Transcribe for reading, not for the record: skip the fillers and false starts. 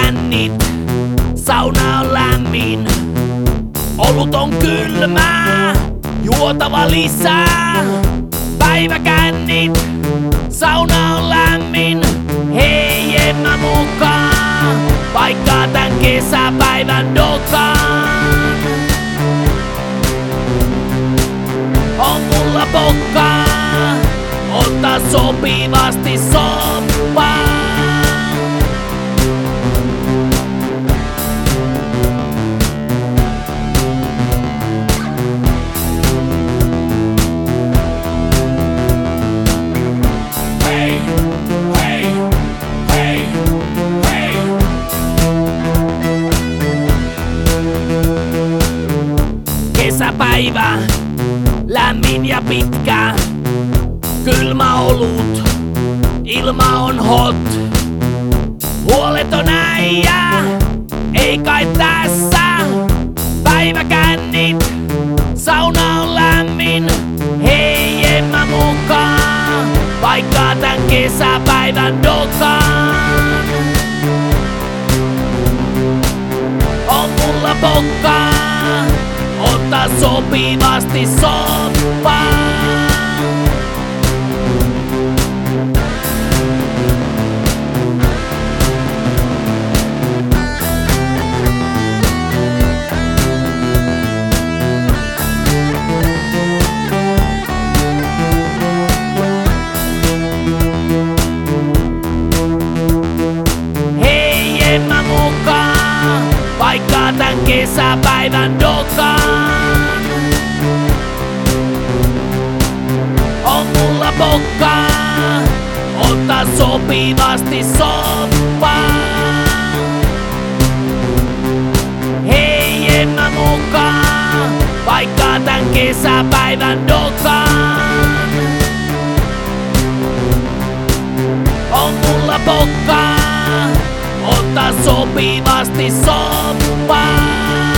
kännit, sauna on lämmin. Olut on kylmää, juotava lisää. Päiväkännit, sauna on lämmin. Hei, en mä mukaan, vaikka tän kesäpäivän dokaan. On mulla pokkaa, ottaa sopivasti soppaa. Kesäpäivä, lämmin ja pitkä, kylmä olut, ilma on hot. Huoleton äijä, ei kai tässä. Päiväkännit, sauna on lämmin. Hei, en mä mukaan, vaikka tän kesäpäivän dokaan. On mulla pokkaa, ottaa sopivasti soppaa. Hei, en mä mukaan, vaikka tän kesäpäivän dokaan. On mulla pokkaa, ottaa sopivasti soppaa. Hei, en mä mukaan, vaikka tän kesäpäivän dokaan. On mulla pokkaa, ottaa sopivasti soppaa.